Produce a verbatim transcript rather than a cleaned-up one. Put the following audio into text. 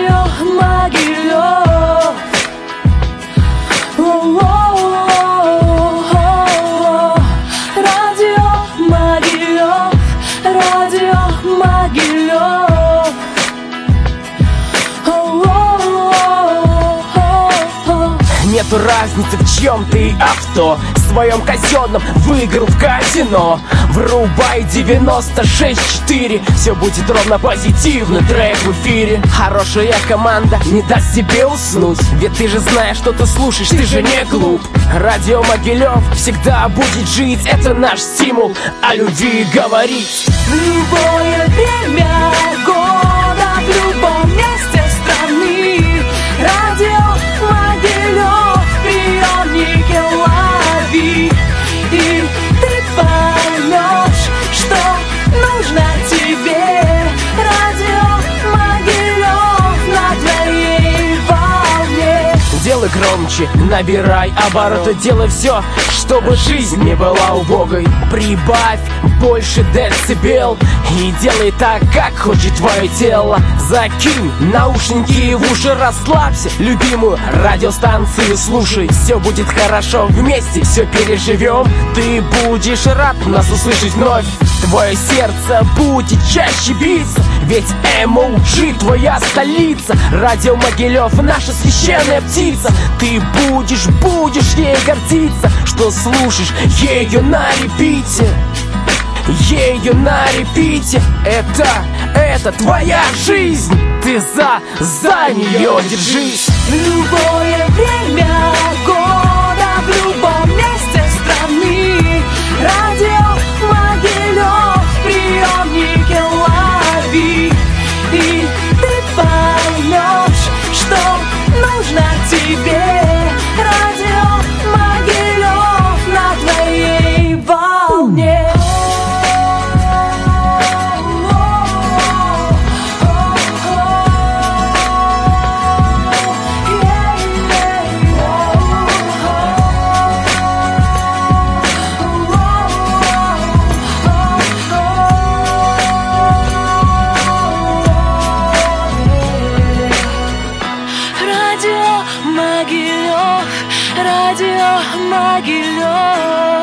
Радио Могилев. Радио Могилев. Радио Могилев. Нету разницы, в чьем ты авто, в своем казенном выиграл в казино. Врубай девяносто шесть четыре, все будет ровно позитивный трек в эфире. Хорошая команда не даст тебе уснуть, ведь ты же знаешь, что ты слушаешь, ты же не глуп. Радио Могилев всегда будет жить, это наш стимул о любви говорить. В любое время года, в любом месте страны. Радио Могилев, приемники лови, и ты поймешь, что нужно тебе. Радио Могилев на твоей волне. Делай громче, набирай обороты, делай все, чтобы жизнь не была убогой. Прибавь больше децибел и делай так, как хочет твое тело. Закинь наушники в уши, расслабься, любимую радиостанцию слушай. Все будет хорошо, вместе все переживем. Ты будешь рад нас услышать вновь. Твое сердце будет чаще биться, ведь эм о джи твоя столица. Радио Могилев наша священная птица. Ты будешь, будешь ей гордиться, что слушаешь ее на репите. Ее на репите. Это, это твоя жизнь. Ты за, за нее держись. В любое время года, в любом месте страны. Радио Могилев, приемники лови, и ты поймешь, что нужно тебе. Радио Могилев на твоей волне. Радио Могилев.